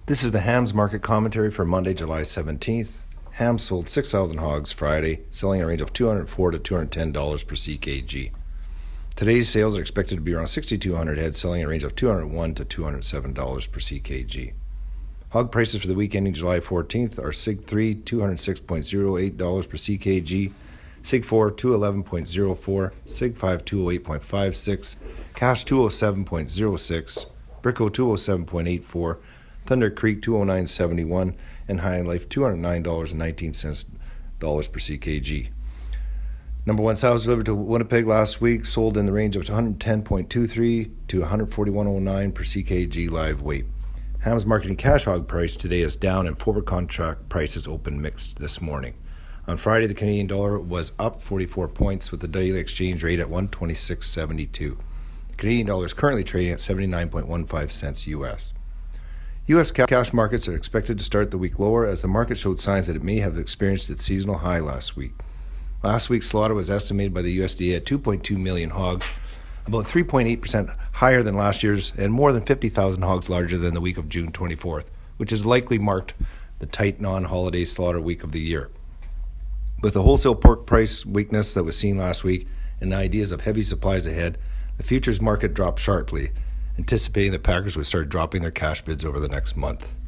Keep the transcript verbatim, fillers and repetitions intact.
This is the hams market commentary for Monday, July seventeenth. Hams sold six thousand hogs Friday, selling a range of two hundred four dollars to two hundred ten dollars per C K G. Today's sales are expected to be around six thousand two hundred heads, selling a range of two hundred one dollars to two hundred seven dollars per C K G. Hog prices for the week ending July fourteenth are S I G three, two hundred six dollars and zero eight cents per C K G, S I G four, two hundred eleven dollars and zero four cents, S I G five, two hundred eight dollars and five six cents, Cash two hundred seven dollars and zero six cents, Brico two hundred seven dollars and eight four cents, Thunder Creek two hundred nine dollars and seventy-one cents, and High Life two hundred nine dollars and nineteen cents per C K G. Number one sows delivered to Winnipeg last week sold in the range of one ten point two three to one forty-one point oh nine per C K G live weight. Hams marketing cash hog price today is down and forward contract prices open mixed this morning. On Friday, the Canadian dollar was up forty-four points with the daily exchange rate at one twenty-six seventy-two. The Canadian dollar is currently trading at seventy-nine point one five cents U S. U S cash markets are expected to start the week lower as the market showed signs that it may have experienced its seasonal high last week. Last week's slaughter was estimated by the U S D A at two point two million hogs, about three point eight percent higher than last year's and more than fifty thousand hogs larger than the week of June twenty-fourth, which has likely marked the tight non-holiday slaughter week of the year. With the wholesale pork price weakness that was seen last week and the ideas of heavy supplies ahead, the futures market dropped sharply, anticipating that packers would start dropping their cash bids over the next month.